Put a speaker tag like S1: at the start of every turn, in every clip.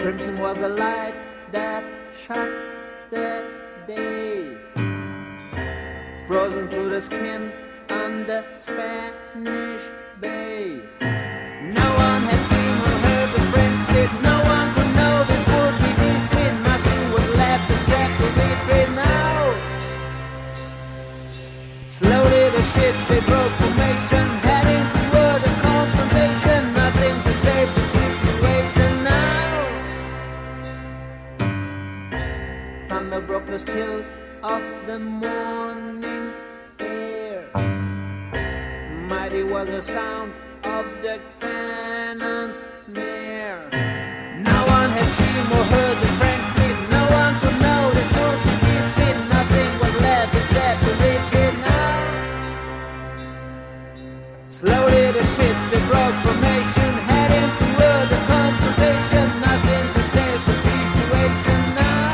S1: Crimson was the light that shut the day, frozen to the skin on the Spanish Bay. No one had seen or heard the French fleet. No one could know this would be defeat. Nothing was left except to retreat now. Slowly the ships they broke formation, heading toward a confirmation. Nothing to save the situation now. Thunder broke the still of the morning air. Mighty was the sound of the cannon's snare. No one had seen or heard the French fleet. No one could know this would be defeat. Nothing was left except to retreat now. Slowly the ships they broke formation, heading toward the confrontation. Nothing to save the situation now.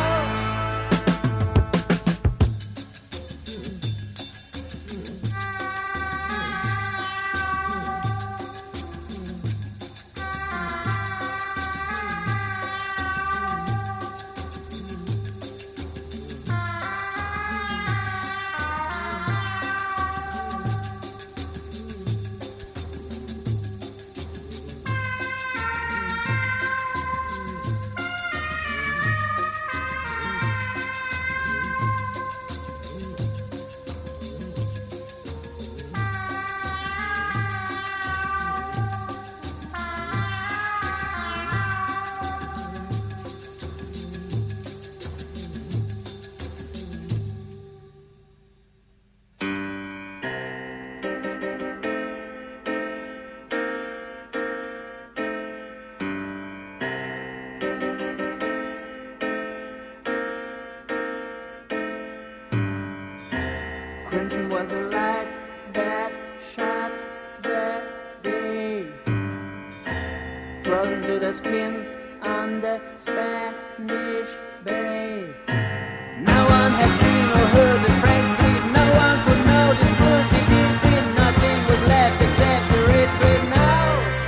S1: Crimson was the light that shut the day, frozen to the skin on the Spanish Bay. No one had seen or heard the French fleet. No one could know this would be defeat. Nothing was left except to retreat now.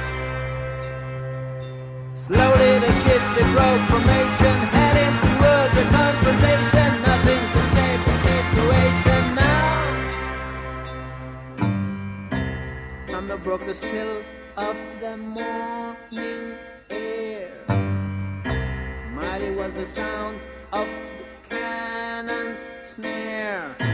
S1: Slowly the ships they broke formation, heading toward the confrontation. Nothing to save the situation now. Thunder broke the still of the morning air. Mighty was the sound of the cannon's snare.